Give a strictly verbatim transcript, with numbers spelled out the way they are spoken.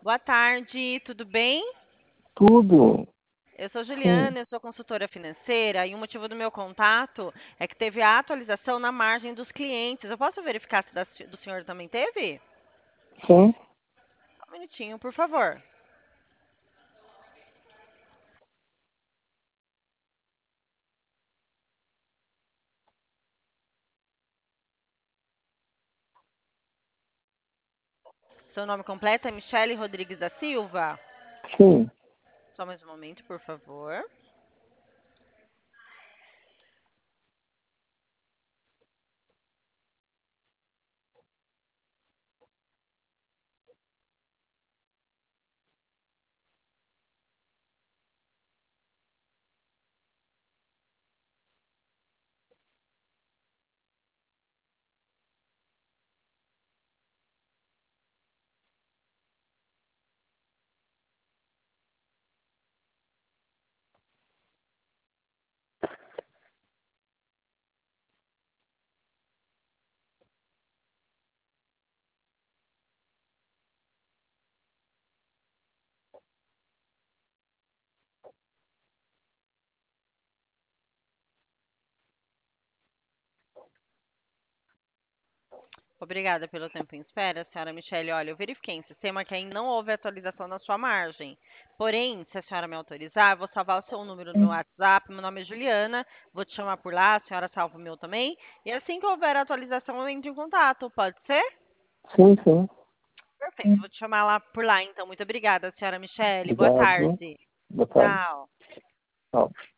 Boa tarde, tudo bem? Tudo. Eu sou Sim, Juliana, eu sou consultora financeira e o motivo do meu contato é que teve a atualização na margem dos clientes. Eu posso verificar se da- do senhor também teve? sim. Só um minutinho, por favor. Seu nome completo é Michele Rodrigues da Silva? Sim. Só mais um momento, por favor. Obrigada pelo tempo em espera, senhora Michele. Olha, eu verifiquei em sistema que ainda não houve atualização na sua margem. Porém, se a senhora me autorizar, eu vou salvar o seu número no meu WhatsApp. Meu nome é Juliana, vou te chamar por lá, a senhora salva o meu também. E assim que houver atualização, eu entro em contato. Pode ser? Sim, sim. Perfeito, vou te chamar lá por lá, então. Muito obrigada, senhora Michele. Boa Obrigado. tarde. Boa tarde. Tchau. Tchau.